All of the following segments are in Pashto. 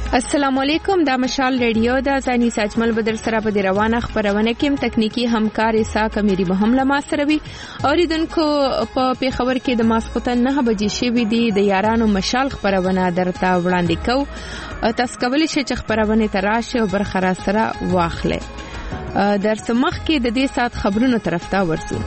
السلام علیکم، دا مشال ریډیو دا ځاني ساجمل بدر سره په روانه خبرونه کې تکنیکی همکار اساق امیری مهم لما سره وي. اوریدونکو په پیښور کې د ماسختن 9 بجې شوې دي د یارانو مشال خبرونه درته وړاندې کوو. تاسو کولی شئ چې خبرونه تراشه او برخه را سره واخلئ. درس مخ کې د دې سات خبرونو طرف ته ورسو.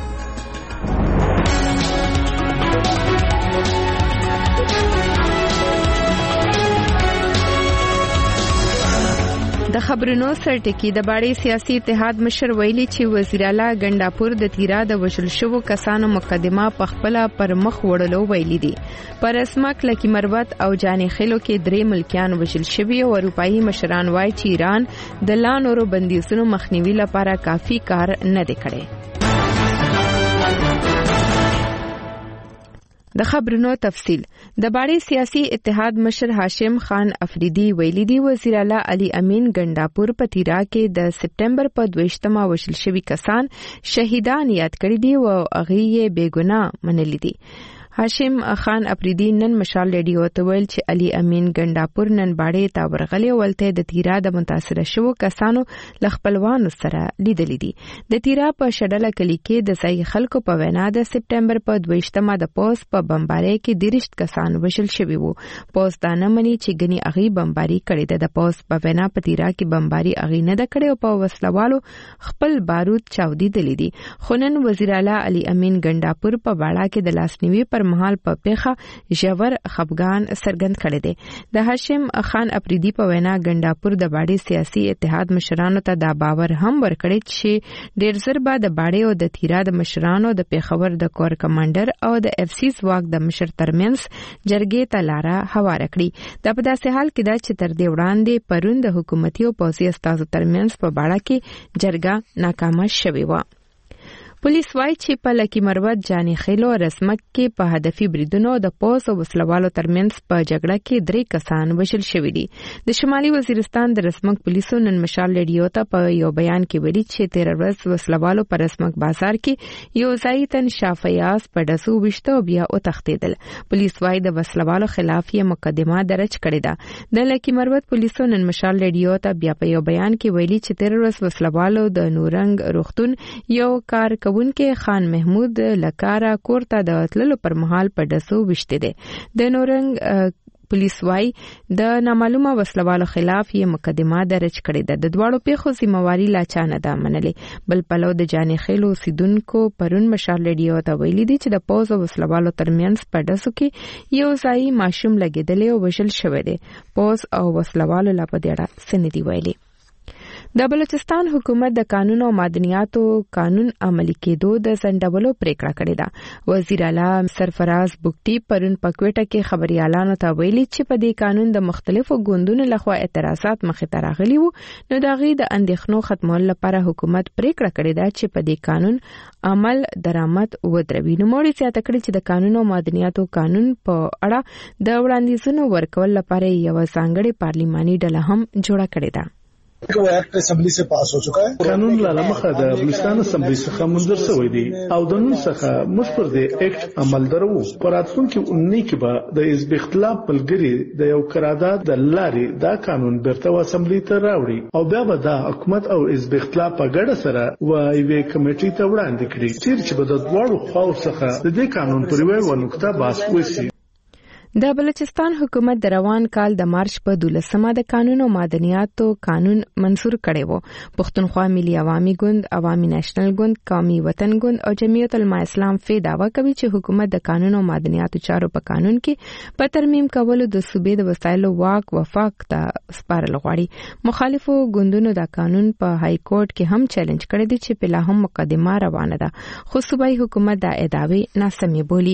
د خبرونو سرټکی د باړې سیاسي اتحاد مشر ویلي چې وزیر اعلی ګنداپور د تیرا د وشل شوو کسانو مقدمه په خپل پر مخ وړلو ویلي دي. پر اسمک لکی مروت او جانې خلو کې 3 ملکیان وشل شوي او اروپאי مشران وایي چې ایران د لانورو بندیزونو مخنیوي لپاره کافي کار نه دی کړی. د خبرونو تفصیل د باړې سیاسي اتحاد مشر هاشم خان افریدي ویلي دی وزیر اعلی علي امین ګنداپور په تیرا کې د سپټمبر په 22مه وشل شوي کسان شهیدان یاد کړی دي او هغه یې بېګناه منلي دي. هاشم خان افریدي نن مشال ریډیو ته ویل چې علي امین ګنداپور نن باړې ته ورغلی ولته د تیرا د متاثر شوو کسانو لخپلوانو سره لیدل دي. د تیرا په شډله کلی کې د ځای خلکو په وینا د سپټمبر په 22مه د پوس په بمبارۍ کې 30 کسان وشل شوي وو. پوس دا نه مني چې غني اغي بمباري کړې ده. د پوس په وینا په تیرا کې بمباري اغي نه ده کړې او په وسلوالو خپل بارود چاودي دي دي. خنن وزیر اعلی علي امین ګنداپور په باړه کې د لاسنیوي پر مهال په پیخه ژور خفګان سرګند کړی دی. د هاشم خان افریدي په وینا ګنداپور د باړې سیاسي اتحاد مشرانو ته دا باور هم ورکړی چې ډیر زر بعد د باړې او د تیرا د مشرانو د پیښور د کور کمانډر او د اف سی ځواک د مشر ترمنځ جرګې ته لاره هواره کړی. دا په داسې حال کې دا چې تر دې وړاندې پرون د حکومتي او پوځي استازو ترمنځ په باړه کې جرګه ناکامه شوې و. پولیس وايي چې په لکی مروت جانې خیلو رسمک کې په هدفي بریدونو د پوس او وسلوالو ترمنځ په جګړه کې 3 کسان وشل شوي دي. د شمالي وزیرستان د رسمک پولیسو نن مشال ریډیو ته په یو بیان کې ویلي چې 13 ورځ وسلوالو په رسمک بازار کې یو ځای تن شافیاس په دسو وشته بیا او تختیدل. پولیس وايي د وسلوالو خلاف یې مقدمه درج کړې ده. د لکی مروت پولیسو نن مشال ریډیو ته بیا په یو بیان کې ویلي چې 13 ورځ وسلوالو د نورنګ روختون یو کار کوونکې خان محمود لکارا کورته د تللو پر مهال په دسو وشته دي. د نورنګ پولیس وايي د نامعلومه وسلوالو خلاف یې مقدمه درج کړې ده. د دواړو پیښو ذمہواری لا چا نه ده منلې. بل پلو د جانې خیلو سیدونکو پرون مشال ریډیو ته ویلي دي چې د پوز او وسلوالو ترمنځ په دسو کې یو ځای ماشوم لګیدلی او وشل شوی دی. پوز او وسلوالو لا په دې اړه سندې ویلي. د بلوچستان حکومت د قانون او معدنیاتو قانون عملي کېدو د ځنډولو پریکړه کړې ده. وزیر اعلی سرفراز بوکټي پرون په کوټه کې خبريالانو ته ویلي چې په دې قانون د مختلفو ګوندونو لخوا اعتراضات مخې ته راغلي وو. نو د غي د اندېښنو ختمولو لپاره حکومت پریکړه کړې ده چې په دې قانون عمل درآمد ودروي. نو موري زیاته کړې چې د قانون او معدنیاتو قانون په اړه د وړاندیزونو ورکول لپاره یو ځانګړي پارلیماني ډله هم جوړه کړې ده. वो act assembly से पास हो चुका है. قانون لاله مخه د بلوچستان اسمبلی څخه منظور شوی دی او د نن څخه موږ پر دې اکټ عمل درو. پراتونکو اونۍ کې به د حزب اختلاف بلګری د یو قرارداد د لارې دا قانون برته اسمبلی ته راوړي او بیا به د حکومت او حزب اختلاف په ګډه سره وایي کمیټې ته وړاندې کړي چې به د دوړو خاور څخه د دې قانون پر یو نقطه بحث وشي. د بلوچستان حکومت د روان کال د مارچ په 12مه د قانون او معدنیاتو قانون منظور کړی وو. پښتونخوا ملي عوامي ګوند، عوامي نېشنل ګوند، قومي وطن ګوند او جمعیت العلماء اسلام فی دعوا کوي چې حکومت د قانون او معدنیاتو چارو په قانون کې په ترمیم کولو د صوبې د وسایلو واک وفاق ته سپارل غواړي. مخالفو ګوندونو د قانون په های کورټ کې هم چیلنج کړی دی چې په لا هم مقدمه روانه ده، خو صوبایي حکومت دا ادعاوې ناسمې بولي.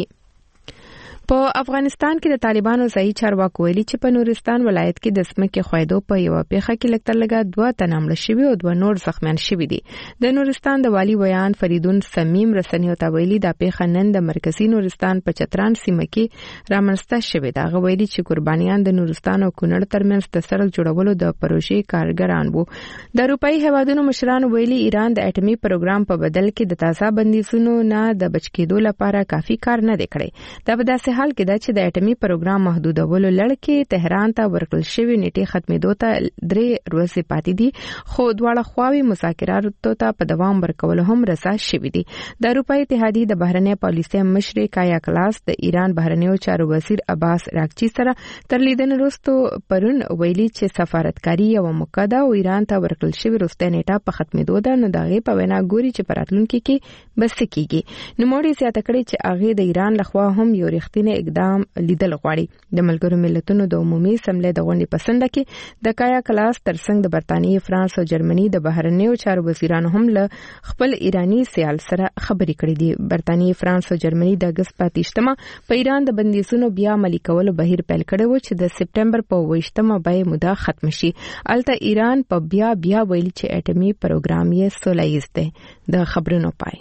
په افغانستان کې د طالبانو ځای چارواکو ویلي چې په نورستان ولایت کې د سمکې خویدو په یو پیښه کې لکترلګه 2 تن مړه شوي او 2 نور زخمیان شوي دي. د نورستان د والی ویان فریدون سمیم رسنیو ته ویلي دا پیښه نن د مرکزی نورستان په چتران سیمه کې رامنځته شوې ده. هغه ویلي چې قربانیان د نورستان او کونړ ترمنځ د سړک جوړولو د پروژې کارګران وو. د اروپאי هیوادونو مشران ویلي ایران د اټومي پروګرام په بدل کې د تازه بندیزونو نه د بچ کېدو لپاره کافي کار نه دی کړی. دا په داسې دې حال کې دا چې د اټومي پروګرام محدودولو لړ کې تهران ته ورکړل شوی نیټه ختمېدو ته 3 ورځې پاتې دي خو دواړه خواوې مذاکراتو ته په دوام ورکول هم رسا شوی دي د اروپای اتحادیې د بهرنۍ پالیسۍ مشر کایا کلاس د ایران بهرنیو چارو وزیر عباس راکچی سره تر لیدنې وروسته پرون ویلي چې سفارتکاري یو موقع ده او ایران ته ورکړل شوی وروستۍ نیټه په ختمېدو ده نو دغه په وینا ګوري چې په راتلونکي کې بس کیږي نو موږ زیاته کړی چې هغه د ایران لخوا هم یو رښتینی اقدام لیدل غواړي د ملګرو ملتونو د عمومي اسمبلی د غونډې پسنده کې د کایا کلاس ترڅنګ د برتانیې فرانس او جرمني د بهرنیو چارو وزیرانو هم له خپل ایرانی سیال سره خبرې کړې دي برتانیې فرانس او جرمني د اگست 28 په ایران د بندیزونو بیا عملي کولو بهیر پیل کړی و چې د سپټمبر په 28 به موده ختم شي الته ایران په بیا ویلي چې اټومي پروګرام یې سوله‌ییز دی د خبرونو پای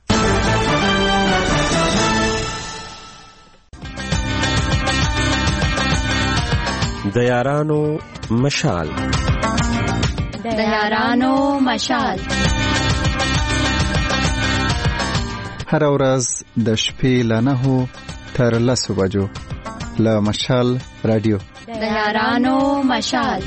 د یارانو مشال هر ورځ د شپې له 9 تر 10 بجو له مشال رادیو د یارانو مشال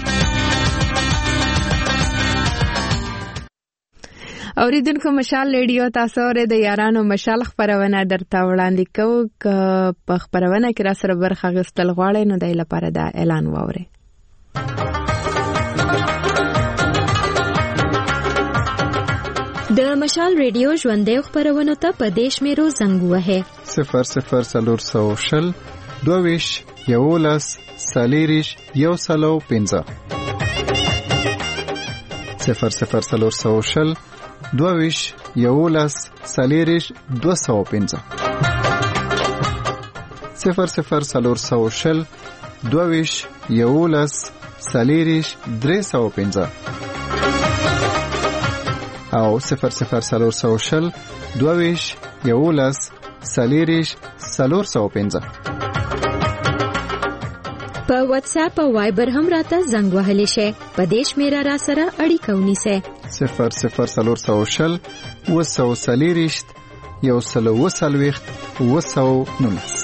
اوریدونکو مشال ریډیو تاسو ورته د یارانو مشال خبرونه درته وړاندې کوو په خبرونه کې را سره برخه غوښتل غواړئ نو دای لپاره دا اعلان واورئ د مشال ریډیو ژوندۍ خبرونه ته په دیش میرو زنګ وهه 00400 22 یولس سالیریش یو سلو 15 00400 22 یولس سالیریش 215 00400 22 یولس سالیریش 315 او 00400 22 یولس سالیریش 415 په واتس اپ او وایبر هم راته زنګ وهلی شي په دیش میرا را سره اړیکه ونیسه 00400 وسو سالیریشت یو سلو وسلويخت وسو نونس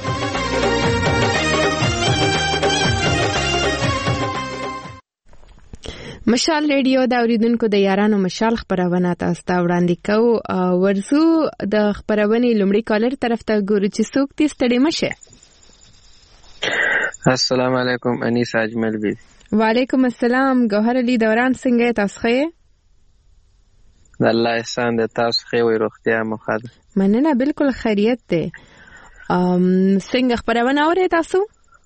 مشال ریډیو دا اوریدونکو د یارانو مشال خبرونه تاسو ته وړاندې کوو ورزو د خبرونې لومړی کالر طرف ته ګورو چې څوک دې ستړي مشه السلام علیکم انیس اجمل بی وعلیکم السلام گوهر علی دوران څنګه تاسو ښه الله احسان د تاسو ښه وي روغتیا مخاله مننه بالکل خیریت ده څنګه خبرونه اورئ تاسو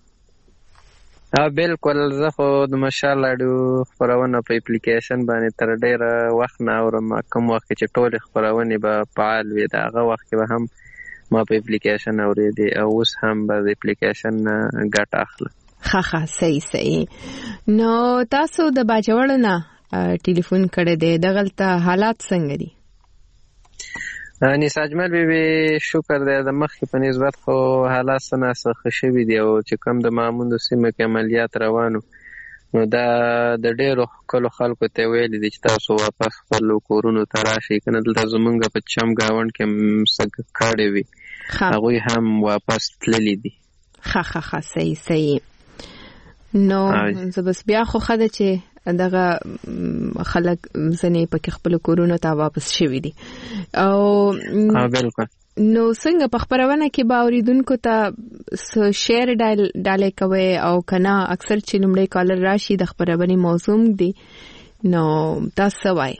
بالکل زه خو د مشال اډیو خبرونه په اپلیکیشن باندې تر ډیره وخت نه اورم کوم وخت چې ټول خبرونه به فعال وي دا هغه وخت به هم ما په اپلیکیشن اوریدي او اوس هم په اپلیکیشن ګټه اخلم ښه صحیح نو تاسو د باجوړ نه ټلیفون کړی دی دغلته حالات څنګه دي انیس اجمل بی شکر دی د مخکې په نسبت خو حالات څه خوشوي دي او چې کوم د معمول سیمه کې عملیات روانو نو دا د ډېرو کلو خلکو ته ویل دي چې تاسو واپس خپل کورونو ته راشئ کنه دلته زمونږ په چم گاوند کې څنګه کاړې وي هغه هم واپس تللی دي ښه صحیح نو زه بس بیا خو خده چې دغه خلک زنه پکې خپل کورونو ته واپس شوي دي او بالکل نو څنګه په خبرونه کې با اوریدونکو ته شیر ډالې کوي او کنه اکثر چې لومړی کالر راشي د خبرونه موضوع دی نو تاسو وایي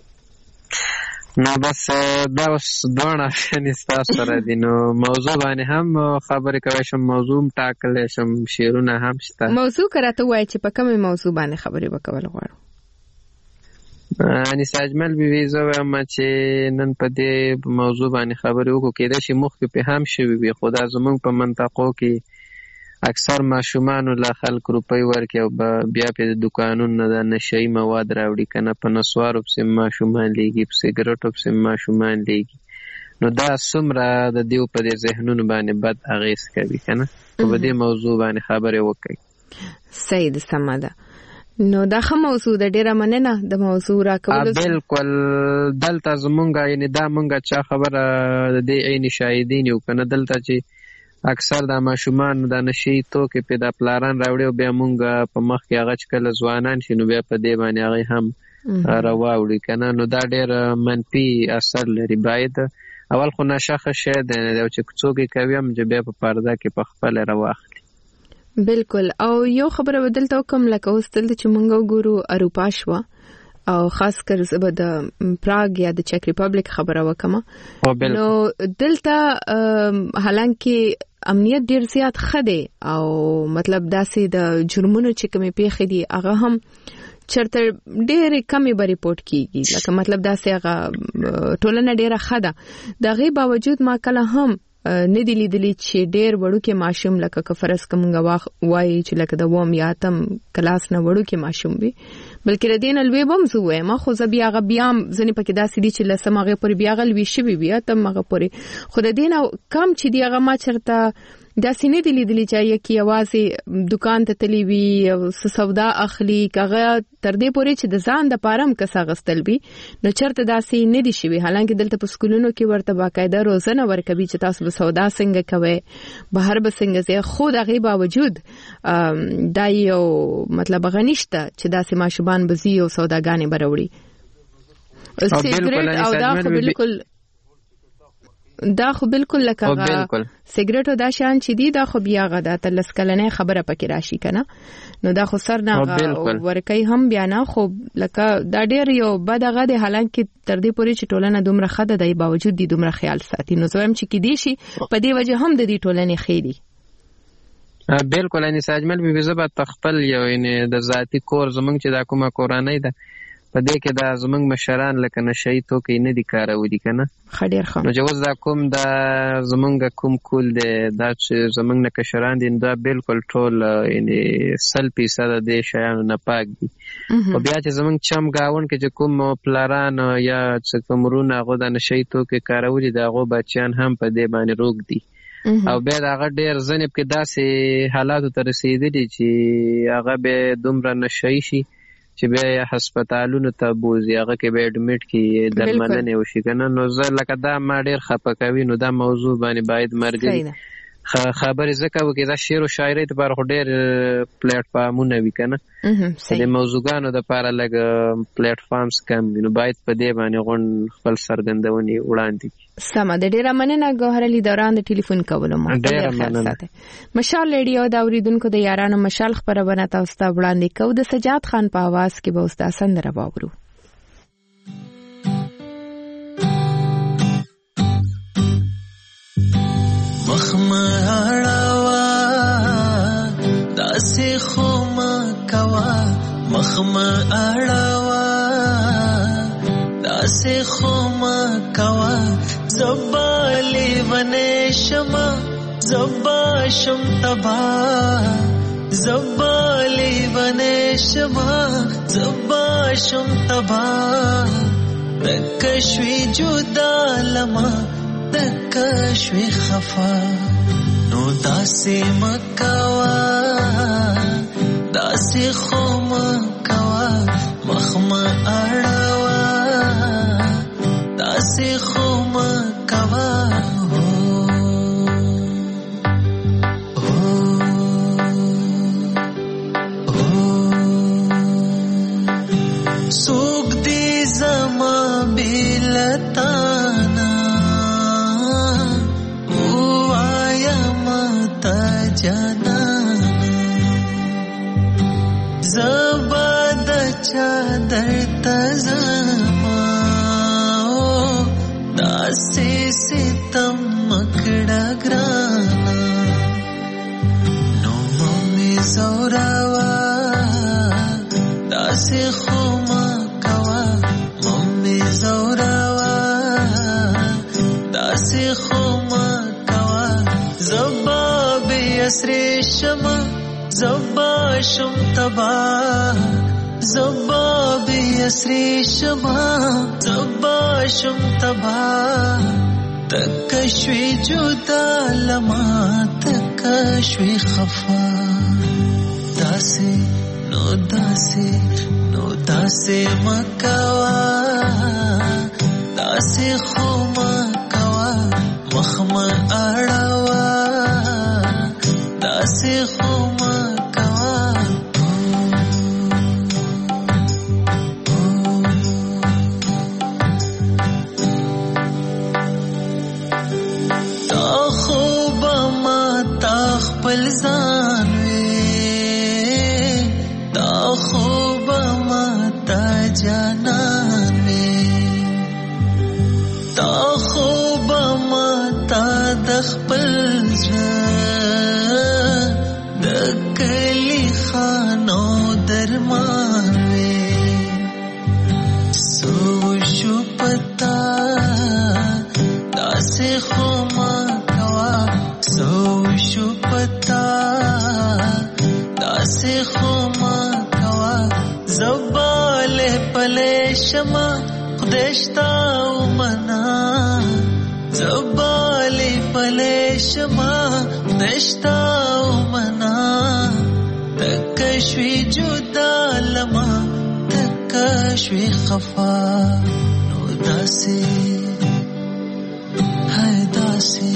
نو بس دا اوس دوه نشته سره دي نو موضوع باندې هم خبرې کوي شم موضوع ټاکل شم شیرونه هم شته موضوع کراته وایي چې په کومه موضوع باندې خبرې وکول غواړو انیس اجمل بی زه وایم چې نن په دې موضوع باندې خبرې وکړو کېدای شي مخکې په هم شوي وي خو دا زموږ په منطقو کې اکثر ماشومان له خلک روپۍ ورکړي او بیا په دکانونو د نشهیي مواد راوړي کنه په نسوارو پسې ماشومان لیږي په سګرټو پسې ماشومان لیږي نو دا څومره د دیو په دې ذهنونو باندې بد اغېز کوي کنه په دې موضوع باندې خبرې وکړي صحیح ده سمه ده نو دا خه موضوع د ډیره مننه د موضوع راکولو بالکل دلته زمونږه یعنی دا مونږه چا خبره د دې عین شاهدین یو کنه دلته چې اکثر د ماشومان د نشي توکې په د پلاران راوړي او بیا مونږ په مخ کې هغه چې کله ځوانان شي نو بیا په دې باندې هغه هم راوړي کنه. نو دا ډېر منفي اثر لري. باید اول خو نشه شي د چې څوک کوي هم چې بیا په پرده کې په خپل راواخلي. بالکل. او یو خبره بدلته کوم لکه اوس دلته چې مونږ وګورو اروپا شو او خاص کر زبر د پراګ یا د چک ریپبلیک خبره وکم نو دلته حالانکه امنیت ډیر زیات خده او مطلب داسې د جرمونو چې کومې پیښې دي هغه هم چرته ډېر کمی به ریپورت کیږي لکه مطلب داسې هغه ټولنه ډیره خده. دغه باوجود ما کله هم نه دی لیدلی چې ډېر وړوکې ماشوم لکه کفرس کومګه وایي چې لکه د ووم یا تم کلاس نه وړوکې ماشوم وي بلکې ردین الوی بم زوې ما خو زبیا غبیام ځنې پکې داسې دي چې لسمغه پر بیا غلوي شوی بیا تم مغه پورې خو د دین کم چې دی هغه ما چرته داسې نه دی لیدلی چې یکی आवाज دکان ته تلی وی او سودا اخلي کغه تر دې پورې چې د ځان د پارم کسا غستل وی نو چرته داسې نه دی شوی. حالانکه دلته په سکولونو کې ورته باقاعده روزنه ورکوي چې تاسو به سودا څنګه کوي بهر به څنګه زی خو دغه باوجود دا یو مطلب غنښت چې داسې ماشومان بزی او سوداګانې بروړي. سیګریټ او دا خو بالکل دا خو بالکل لکه سیګریټ او دا شان چې دی دا خو بیا غدا تل سکلنې خبره پکې راشي کنه نو دا خو سر نه ورکای هم بیا نه خو لکه دا ډیر یو بدغه دی. حالانکه تر دې پورې چې ټولنه دومره خده دی باوجود دی دومره خیال ساتي نو زویم چې کې دی شي په دې وجه هم د دې ټولنې خېری. بالکل ان ساجمل به زبر تخپل یو ان د ذاتی کور زمنګ چې دا کومه کورانه ده په دې کې دا زمنګ مشران لکه نشي توکې نه دي کارولي کنه خډیر خو نو جوز دا کوم دا زمنګ کوم کول دی دا چې زمنګ نه کشران دي دا بالکل ټول یعنی 100% د شیانو نه پاک دي. او بیا چې زمنګ چم گاون کې چې کوم پلاران یا چې کومرونه غو دا نشي توکې کارولي دا غو بچیان هم په دې باندې روغ دي او بیا دا هغه ډیر ځنې کې داسې حالاتو ته رسیدلي چې هغه به دومره نشي شي چې بیا هسپتالونو ته بوزي هغه کې به اډمیټ کی درملنه وشي کنه. نو زه لکه دا ما ډیر خپه کوي نو دا موضوع باندې باید مرګي خبرې زکه وکي دا شعر او شاعري ته پر ډیر پلیټ فارمونه وی کنه د موضوعګانو د لپاره لګ پلیټ فارمز کم نو باید په دې باندې غون خپل سرګندونی وړاندې سم د ډیره مننه ګوهرعلی دوران د ټلیفون کولو مو ډیره مننه. مشال ریډیو دا اوریدونکو د یارانو مشال خبرونه تاسو ته وړاندې کوو د سجاد خان په आवाज کې به اوس دا سندره واورو. مخمړوا داسې خوما کوا مخمړوا داسې خوما کوا زبالی ونې شما زبا شم تبا زبالی ونې شما زبا شم تبا تکشوی جدا لما تکشوی خفا نو داسې مکوا داسې خوما کوا مخما اړوا داسې خوما کوا سوک دی زما بیلتانا او آیا متا جانانا زباد چادر تزما داسې ستم مکڑا گرانا نو ممی زوراوا داسې خوما کوا ممی زوراوا داسې خوما کوا زبا بی اسری شما زبا شم تبا زبا بی اسری شما زبا شم تبا تکشوی جدا لما تکشوی خفا داسی نو داسی مکوا داسی خوما کوا مخما اڑوا خپل د کلی خانو درمان وې سو شو پتا داسې خو ما کوا سو شو پتا داسې خو ما کوا زبال پلې شما خدشتا ومنا زبال پلې شما خدشتا ومنا تکشوی جدا لما تکشوی خفا نو داسې هاي داسې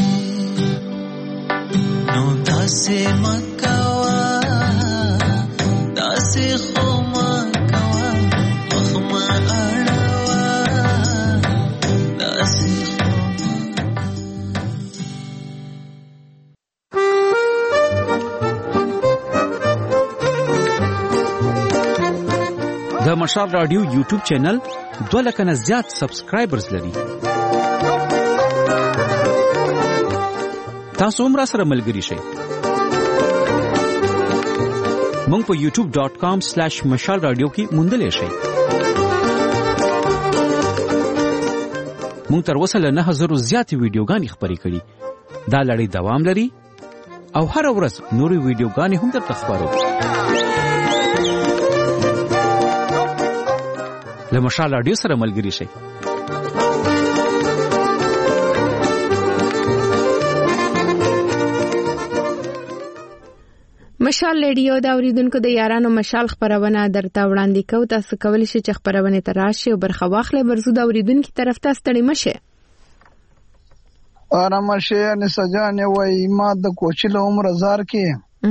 نو داسې مکوا داسې خو مکوا مخما اړوا داسې د مشال رادیو یوټیوب چینل 2 لک نه زیات سبسکرایبرز لري. تاسو هم راسره ملګري شئ. مونږ په youtube.com/mashalradio کې موندلې شئ. مونږ تر اوسه له 9000 زیات ویډیوګانې خپرې کړې. دا لړۍ دوام لري او هر ورځ نورې ویډیوګانې هم درته خپرو. له مشال رادیو سره ملګري شئ. مشال رادیو دا اوریدونکو د یارانو مشال خبرونه درته وړاندې کوي. تاسو کولی شئ چې خبرونه ته راشئ او برخه واخلئ. برزو دا اوریدونکو طرف ته ستړي مشه. آرام شه نه سجانه وای ما د کوچله عمر زار کې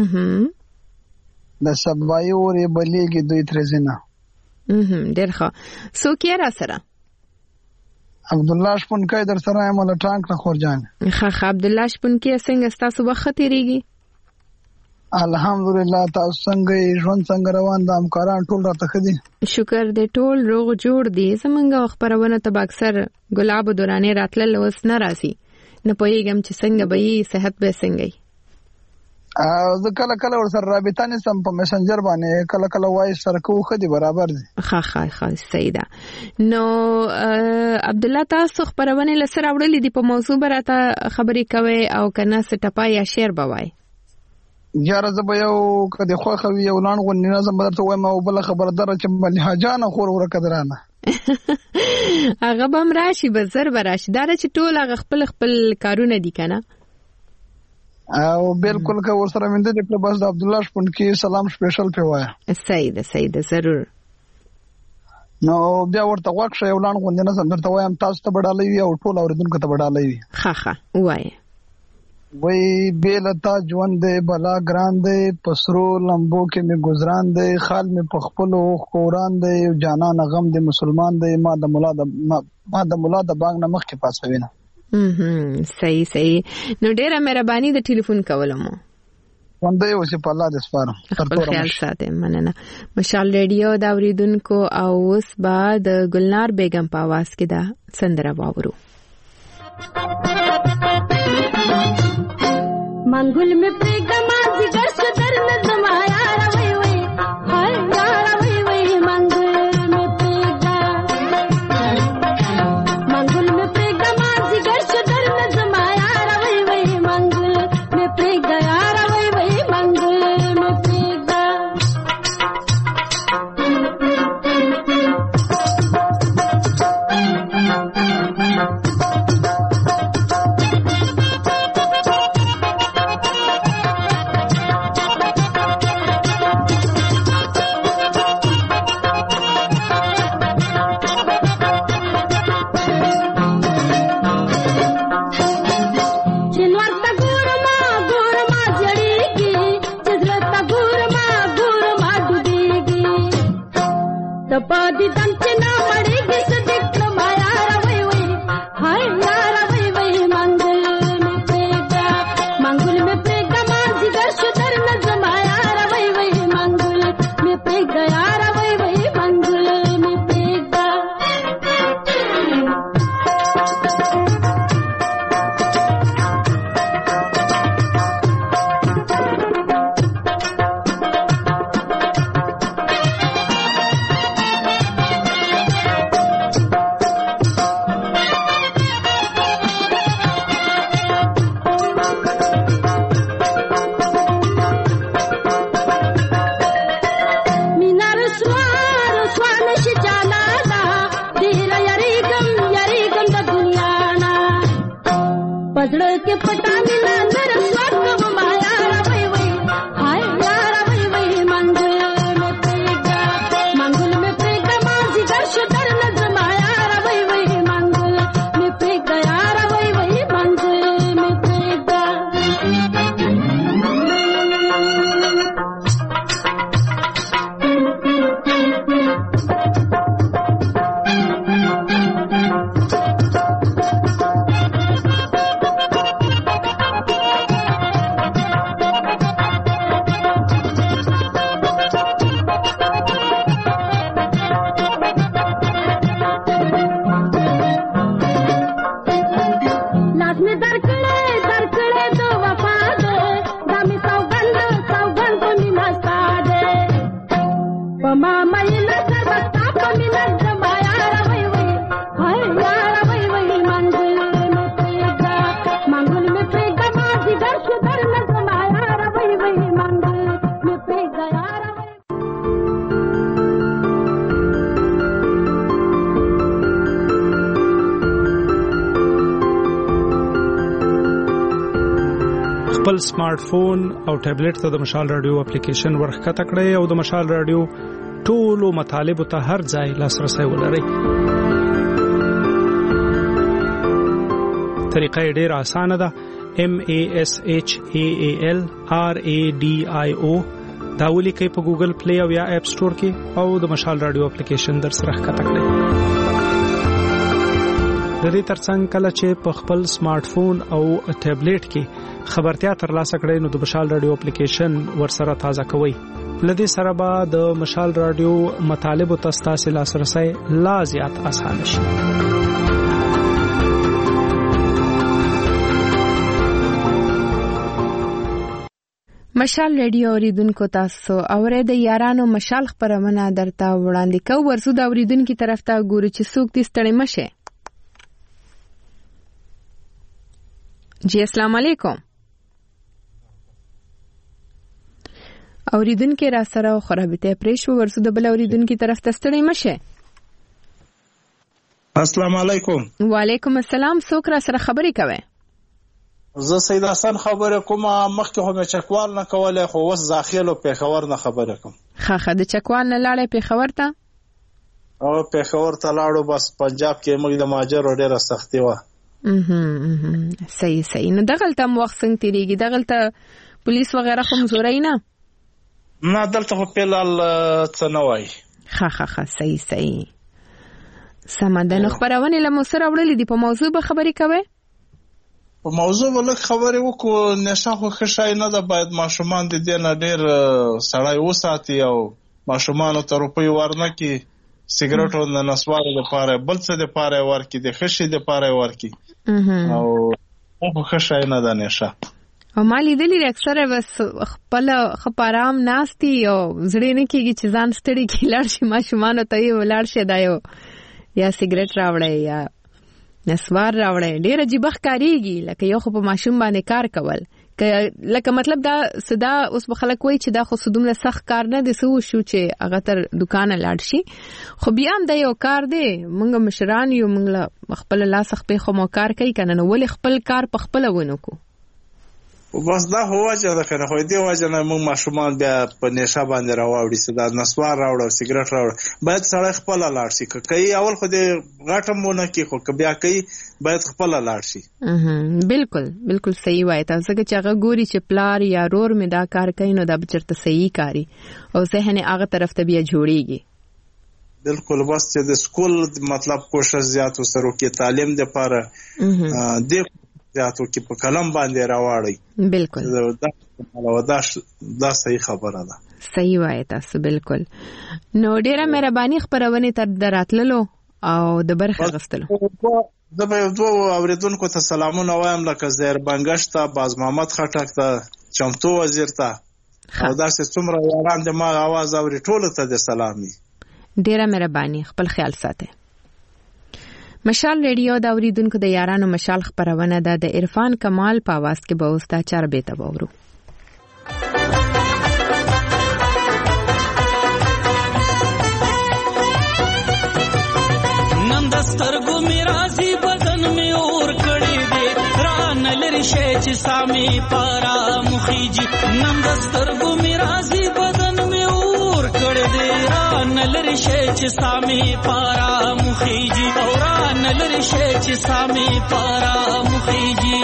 د سبای اورې بلیږي دوی ترزنه ډېر ښه. څوک یې را سره؟ عبدالله شپونکی در سره یم له ټانک نه خورجان. ښه عبدالله شپونکی څنګه ستاسو وخت تیریږي؟ الحمدلله. تاسو څنګه ژوند څنګه روان ده؟ همکاران ټول راته ښه دي؟ شکر دې ټول روغ جوړ دي. زمونږ خبرونه ته به اکثر ګلاب دورانې راتلل اوس نه راځي. نه پوهېږم چې څنګه به یې صحت به څنګه یې. زه کله کله ورسره رابطه نیسم په میسنجر باندې کله کله وایس سره کوو ښه دي برابر دي. ښه صحیح ده. نو عبدالله تاسو خبرونه له سره وړلې دي په موضوع به راته خبرې کوئ او که نه څه ټپه یا شعر به وایئ؟ یاره زه به یو که د خوښه وي یو لاڼ غوندې نظم به درته وایم او بله خبره دره چې ملیحه جانه خور ورکه درانه هغه به هم راشي به زر به راشي. دا چې ټول هغه خپل کارونه دي که نه او بالکل که ورسره مندلې کړه بس د عبدالله شپونکي سلام سپیشل پې وایه. صحیح ده ضرور. نو بیا ورته غوږ شه یو لاڼ غوندې نظم درته وایم تاسو ته به ډالۍ وي او ټول اورېدونکو ته به ډالۍ وي. ښه ووایه. وای بیلتا ژوند دی بلا ګران دی پسرو لمبو کې می گزاران دی خال می پخپلو خوران دی جانان غم دی مسلمان دی ما د مولا د بانګ نه مخ کې پاسوي نه. صحیح. نو ډیره مهرباني د ټلیفون کولم. وندې اوسې په الله دې سپارم. خپل خیال ساتئ. مننه. مشال رادیو دا اوریدونکو او اوس به د ګلنار بیگم په आवाज کې دا سندره واورو. منګل میں پریګما زګر شدر نظم آیا روي وي هاي یار وي منګل میں پریګا منګل میں پریګما زګر شدر نظم آیا روي وي منګل میں پریګا یار وي منګل میں پریګا زړه کې پټا مینا نرم واکو ما یار وای وای هاي یار وای وای منګل مې پریګا منګل مې پریګا ما جګر شو در نظم یار وای وای منګل مې پریګا یار وای وای منګل مې پریګا خپل سمارټ فون او ټابلیټ ته د مشال رادیو اپلیکیشن ورخکته کړئ او د مشال رادیو ټولو مطالبه ته هر ځای لاسرسي ولرئ. طریقه ډېره اسانه ده. MASHALRADIO دا ولیکئ په ګوګل پلی او یا اپ سٹور کې او د مشال رادیو اپلیکیشن در سره ښکته کړئ. د دې ترڅنګ کله چې په خپل سمارټ فون او ټابلیټ کې خبرتیا ترلاسه کړئ نو د مشال رادیو اپلیکیشن ورسره تازه کوئ. لدې سره به د مشال رادیو مطالبه تاسو لاسرسي لا زیات اسانه شي. مشال ریډیو اوریدونکو تاسو اورې د یارانو مشال خبرونه درته وړاندې کوو. ورسو د اوریدونکو طرف ته ګورو چې څوک دې ستړي مشه. جی السلام علیکم. اوریدونکو را سره خرابته پریښو. ورسو د بل اوریدونکو طرف ته ستړي مشه. السلام علیکم. وعلیکم السلام. څوک را سره خبرې کوي؟ زه سید حسن خبره کوم. مخکې هم چکوال نه کوله خو وس داخلو پیښور نه خبره کوم. خاخه د چکوال نه لاړې پیښور ته؟ او پیښور ته لاړو بس پنجاب کې موږ د ماجر ډېره سختي و. صحیح نو دغلته وخت څنګه تیریږي؟ دغلته پولیس وغیرہ خو مزورای نه؟ نه دلته خو پیلال څه نه وای. خاخه صحیح سمندن خبرونه لمو سره وړلې دي. په موضوع به خبرې کوي؟ په موضوع ولک خبرې وکړو. نشه خو خشای نه ده. باید ماشومان د دې نه ډېر سړی وساتي او ماشومان ته روپۍ ورنه کی سیګریټو نه نسوارو لپاره بل څه لپاره ورکی د خشي لپاره ورکی او خو خشای نه ده نشه. او مالی دلی اکثره بس خپل خپارام ناشتي او زړه نه کیږي چې ځان ستړي کی لاړ شي ماشومان ته یې ولاړ شه دایو یا سیګریټ راوړی یا نسوار راوړی. ډېر عجیب ښکاریږي لکه یو خو په ماشوم باندې کار کول لکه مطلب دا صدا اوس په خلک وای چې دا خو دومره سخت کار نه دی. سو شو چې هغه تر دکان لاړ شي خو بیا هم دا یو کار دی. موږ مشران یو موږ خپل لاس خپل خو مو کار کوي کنه نو ولې خپل کار په خپل ونه کو. بس دا هو چې دا کنه خو دې واجه نه موږ ماشومان بیا په نشه باندې راوړي سدا نسوار راوړو سیګریټ راوړو. باید سړی خپل لاړ شي. کوي اول خو دې غټمونه کې خو بیا کوي باید خپل لاړ شي. بالکل صحیح وایي تاسو چې هغه ګوري چې پلار یا رور می دا کار کوي نو دا بچرته صحیح کاری او ذهن هغه طرف ته بیا جوړیږي. بالکل بس چې د سکول مطلب کوشش زیات وسرو کې تعلیم د پاره د زیاتو کې په کلم باندې راوړی. بالکل دا صحیح خبره ده. صحیح وایي تاسو. بالکل نو ډیره مهرباني خبرونه تر دراتللو او د برخه غستلو. زه به دوه اوریدونکو ته سلامونه وایم لکه زهر بنگش ته باز محمد خټک ته چمتو وزیر ته او داسې څومره یاران د ما आवाज اوري ټول ته د سلامي. ډیره مهرباني. خپل خیال ساتئ. مشال ریډیو دا اوریدونکو د یارانو مشال خبرونه ده د عرفان کمال په आवाज کې به اوستا چار به تبورو. نن دستر ګو میرازي بدن می اور کړي دي رانل چې سامي پارا مخیجی نم دسترګو می راځي بدن می اور کړه دې را نلری شي چې سامي پارا مخیجی او را نلری شي چې سامي پارا مخیجی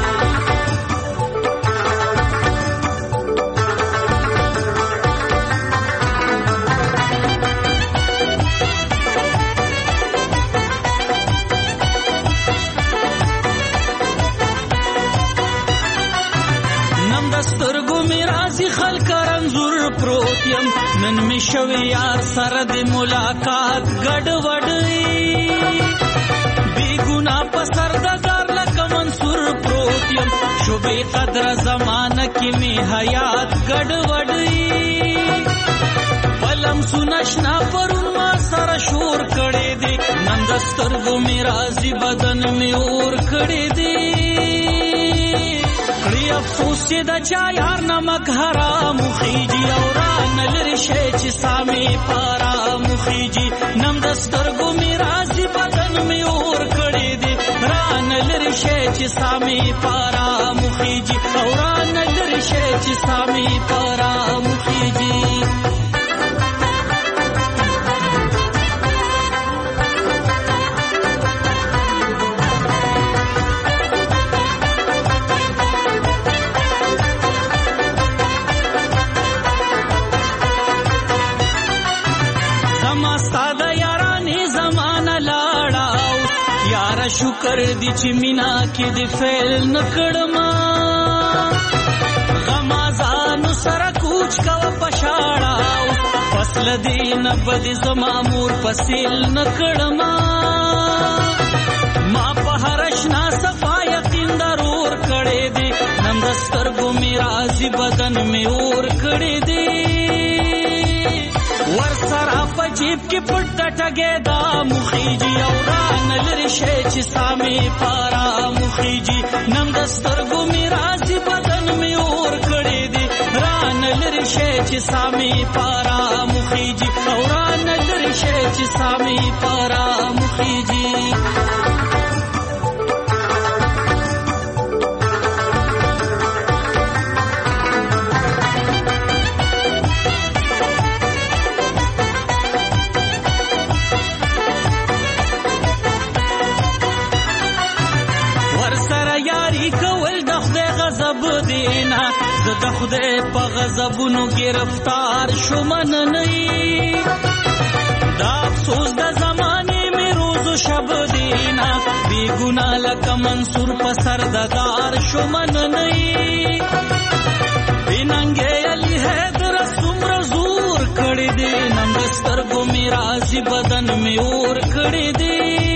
نن می شوی یار سره د ملاقات ګډ وډی بی ګنا په سر د دار لکه منصور پروت یم شوبې قدر زمانہ کې می حیات ګډ وډی پلم سنشنا پرون ما سره شور کړي دي نن دسترګو می راځي بدن می اور کړي دي کړي افسوس چې د چا یار نمک حرام خيجي او نلری شي چې سامي پارا مخیجی نم دسترګو می راځي بدن می اور کړي دي را نلری شي چې سامي پارا مخیجی او را نلری شي چې سامي پارا مخیجی شکر دی چې مینا کې دی فعل نکړما غمازانو سره کوچ کا پشاړا فصل دی نه بد زما مور فصل نکړما ما په هرشنا صفا یقین ضرور کړي دی نن دسترګو می راځي بدن می اور کړي دی ور سره په جیب کې پټ ټګه دا مخیجی او نلری شي چې سامي پارا مخیجی نم دسترګو می راځي بدن می اور کړي دي را نلری شي چې سامي پارا مخیجی او را نلری شي چې سامي پارا مخیجی د خدای په غضبونو گرفتار شومن نه دا افسوس د زمانه می روز و شب دینا بی ګنا لکه منصور په سر د دار شومن نه بننګ علی حیدر څومره زور کړی دی نن دسترګو می راځي بدن می اور کړی دی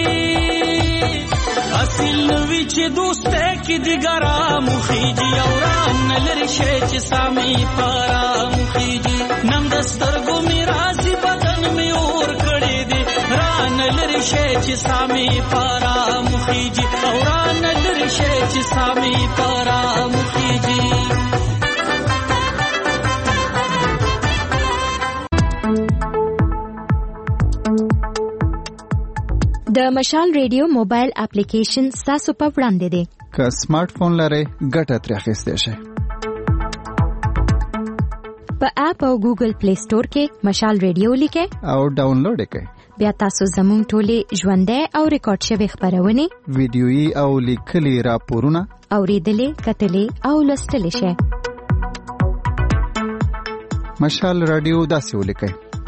اصل نوی چې دوسته کې دیګرا مخیجی او نلری شي چې سامي پارا مخیجی نم دسترګو می راځي بدن می اور کړي دي را نلری شي چې سامي پارا مخیجی او را نلری شي چې سامي پارا مخیجی د مشال ریډیو موبایل اپلیکیشن تاسو په وړاندې دی که سمارټ فون لرئ ګټه ترې اخیستی شئ په اپ او ګوګل پلی سٹور کې مشال ریډیو لیکئ او ډاونلوډ یې کړئ بیا تاسو زموږ ټولې ژوندۍ او ریکارډ شوي خبرونه ویډیويي او لیکلي راپورونه اوریدلې کتلې او لوستلې شئ مشال رادیو داسې ولیکئ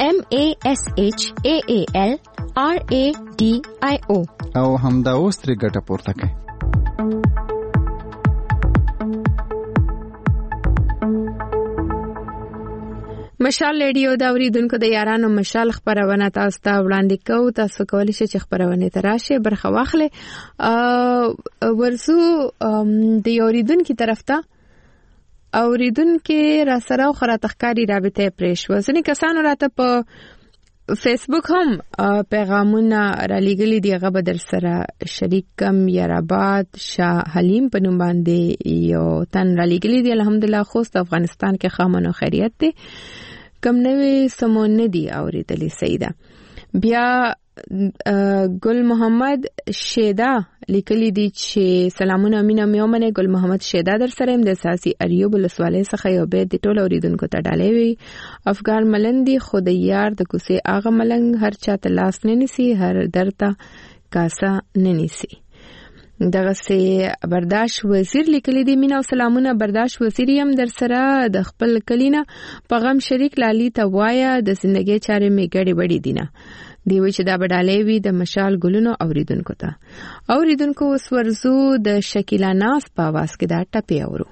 MASHAALRADIO او همدا اوس ترې ګټه پورته کړئ مشال ریډیو دا اوریدونکو د یارانو مشال خبرونه تاسو ته وړاندې کوو تاسو کولی شئ چې خبرونه تراشي برخه واخلئ ورسو د اوریدونکو طرف ته اوریدونکو را سره خره تخکاری رابطه پرېښ وځنی کسانو راته په فیسبوک هم پیغامونه را لېږلي دي هغه به در سره شریک کم یارآباد شاه حلیم په نوم باندې یو تن را لېږلي دي الحمدلله خوست افغانستان کې خامنو خیریت دی کم نوې سمون ندي اوریدلې سیده بیا ګل محمد شیدا لیکلي دي چې سلامونه مینه میومنه ګل محمد شیدا در سره د ساسي اریوب ولسوالۍ څخه یو به د ټولو اوریدونکو ته ډالۍ وي. افغان ملندي خود یار د کوسه اغه ملنګ هر چاته لاس نه نسی هر درته کاسا نه نسی. دغه سي برداشت وزیر لیکلي دي مینا او سلامونه برداشت وزیر يم در سره د خپل کلینه په غم شریک لالي ته وایا د زندګي چارې می ګړې وړې دینه دی وی چې دا بدالې وی د مشال ګلونو اوریدونکو ته اوریدونکو وسورزو د شکیلا ناس په आवाज کې دا ټپي اورو.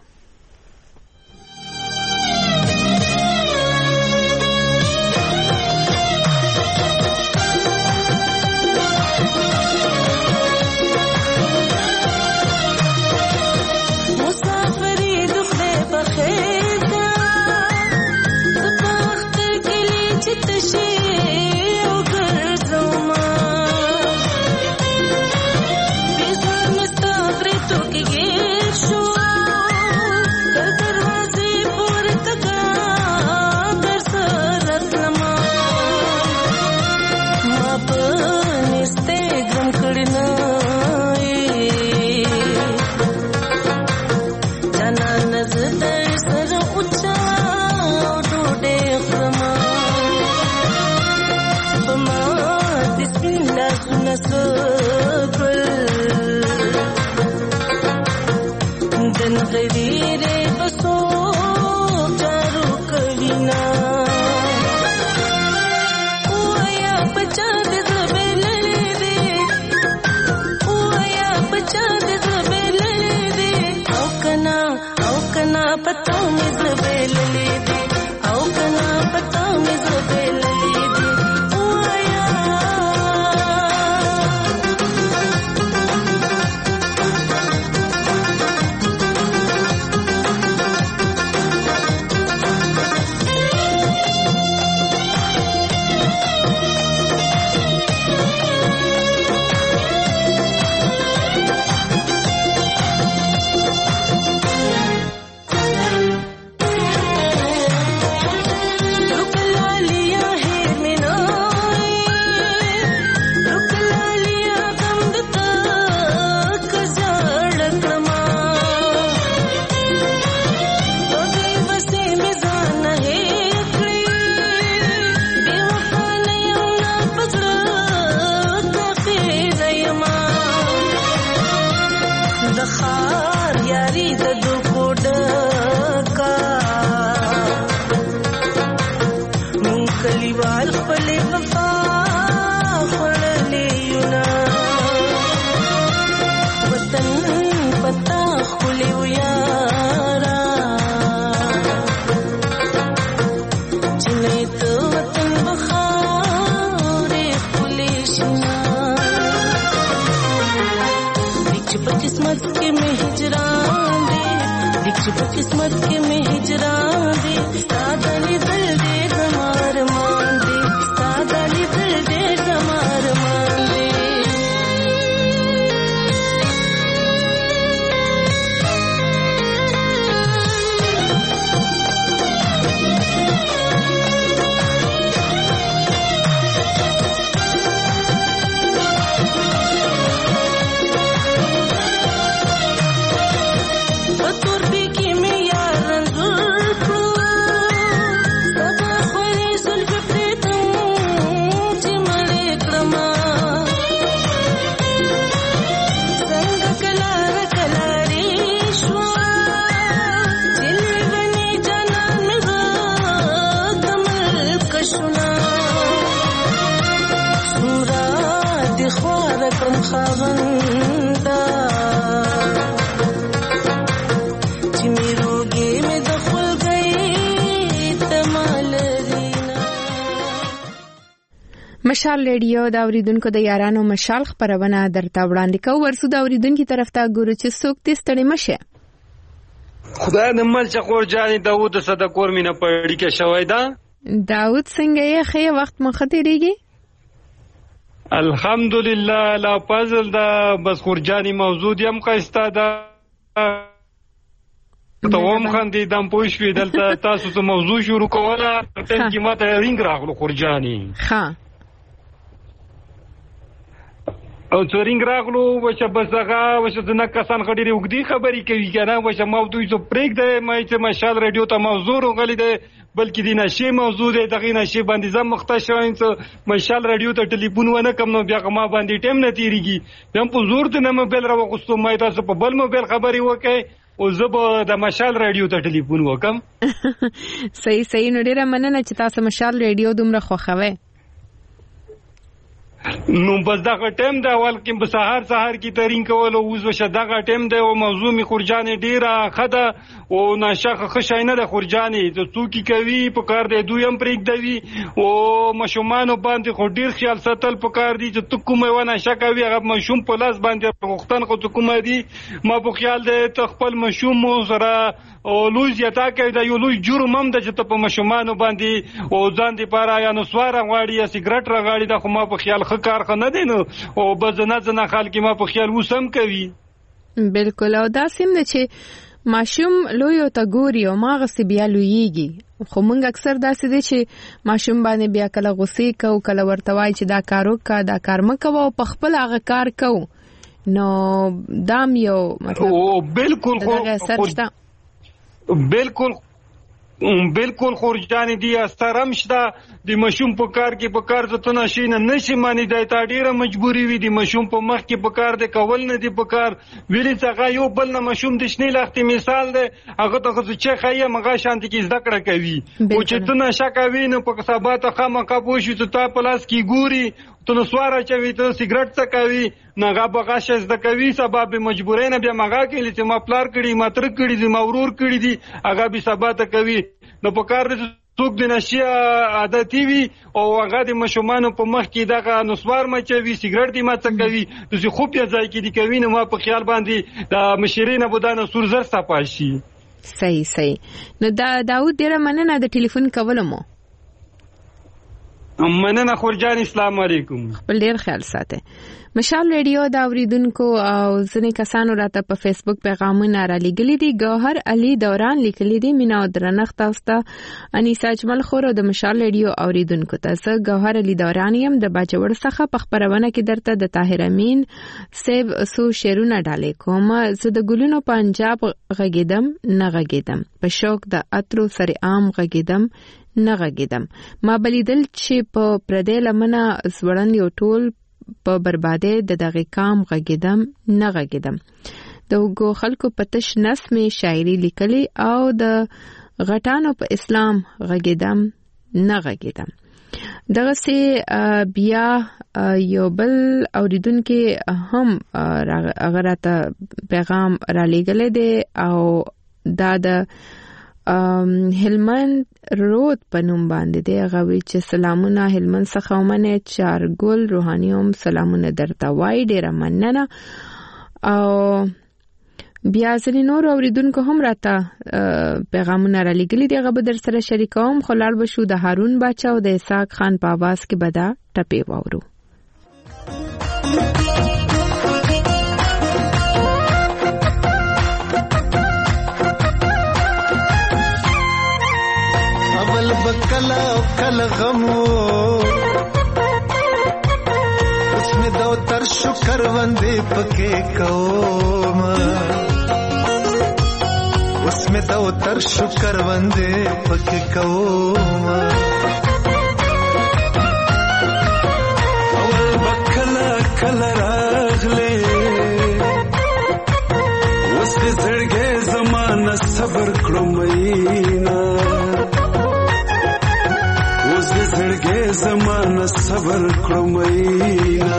किस्मत के में हिजरान दे सादली दिल दे समार मान दे सादली दिल दे समार मान दे. مشال ریډیو دا اوریدونکو د یارانو مشال خبرونه درته وړاندې کوي. ورسو دا اوریدونکو طرف ته ګورو چې څوک دې ستړي مشه. خدای د مل چقور جاني داوود صدقور مینه پړی کې شوی دا. داوود څنګه یې خې وخت مخته ریږي؟ الحمدلله لا فضل دا بس خورجاني موجود یم قستا دا ته ووم خاندي دم پوښوي دلته تاسو ته موضوع شروع کوله ته کی ماته رینګ راغلو خورجاني. ها او څورینګ راغلو وشه بس هغه وشه ځنه کسان غډيري وګدي خبري کوي کنه وشه موضوع زو پریک ده مې چې مشال رادیو ته موضوع غلي ده بلکې د نشي موضوع ده دغه نشي باندې زم مخته شوین څه مشال رادیو ته ټلیفون ونه کم نو بیا ما باندې ټیم نه تیریږي هم په زور ته نه موبایل راوغستو مې تاسو په بل موبایل خبري وکړي او زه د مشال رادیو ته ټلیفون وکم صحیح نو ډیره مننه چې تاسو مشال رادیو دومره خوښوي نو بس دغه ټیم د اول کې په سحر کې ترین کول او وسه دغه ټیم د موضوع می خورجانې ډیره خده او ناشخه خشاینه د خورجانې د څوکي کوي په کار دی دویم پریک دی او مشومان باندې خو ډیر خیال ساتل په کار دی چې تو کومه ونه شکوي هغه مشوم په لاس باندې وختن خو تو کومه دی ما په خیال دی خپل مشوم سره او لوز یتا کوي د یو لوی جرم هم د چې په مشومان باندې او ځان دی پاره یا نو سوار غواړي یا سیګریټ راغړي د خو ما په خیال کار خنه دی نو او بزنه خلک ما په خیال وسم کوي بالکل او دا سیم نه چې ماشوم لوی او تګوري او ما غسي بیا لویږي خو موږ اکثر داسې دي چې ماشوم باندې بیا کله غوسې کو کله ورتوای چې دا کارو کا دا کار مکو او په خپل هغه کار کو نو دام یو مطلب او بالکل بالکل خورجانې دی استرم شته د مشوم په کار کې په کار زتونه شینه نشي مانی د تا ډیره مجبوری وي د مشوم په مخ کې په کار د کول نه دی په کار ویلی څنګه یو بل نه مشوم د شنی لختي مثال ده هغه ته چې خایه مغه شانتي کې زده کړه کوي او چې تونه شکاوي نو په حسابات خامخا پوښي ته تا پلاس کې ګوري ته سواره چوي ته سیګریټ څکوي نغه بغاشه زده کوي سبب مجبورې نه بیا مغه کې چې ما پلار کړي ما تر کړي دي ما ورور کړي دي هغه به سبات کوي نو په کار دې څوک د نشي عادتي وي او هغه د مشومان په مخ کې دغه نسوار مچوي سیګریټ دی ما څکوي چې خوب یې ځای کې دی کوي نو ما په خیال باندې د مشرینه بودانه سور زر صفاشي صحیح نو دا داود ډیره مننه د ټلیفون کولمو مننه خورجان اسلام علیکم خپل ډیر خیال ساته مشال ریډیو دا اوریدونکو او ځنې کسانو راته په فیسبوک پیغامونه را لګلي دي ګوهر علي دوران لیکلي دي مینا درنښت تاسو ته انیسا اجمل خور د مشال ریډیو اوریدونکو ته ګوهر علي دوران يم د باجوړ څخه په خبرونه کې درته د طاهر امین سیب سو شیرونه ډالې کوم زه د ګلونو پنجاب غږیدم نه غږیدم په شوق د اترو سره عام غږیدم نه غږیدم ما بلیدل چې په پردې لمنه زوړن یو ټول په برباده د دغه کام غږیدم نه غږیدم د وګو خلکو پتش نسمه شاعري لیکلي او د غټانو په اسلام غږیدم نه غږیدم دغه سي بیا یو بل اوریدونکو هم اگرته پیغام را لګلې دي او دا د هلمند رود په نوم باندې دی غوي چې سلامونه هلمند څخه ومنه چارګل روحانيوم سلامونه درته وای ډیره مننه او بیا ځنې نور اوریدونکو هم راته پیغامونه را لګلي دي غو در سره شریکوم خلال بشو د هارون باچا او د اسحاق خان په आवाज کې بدا ټپي وورو بکلا کل غمو اس میں دو تر شکر وندے پکے کوم اس میں دو تر شکر وندے پکے کوم اول بکلا کل راغلے اس دے زړګې زمانہ صبر کړو مینا زړګې زمانہ صبر کړو مینا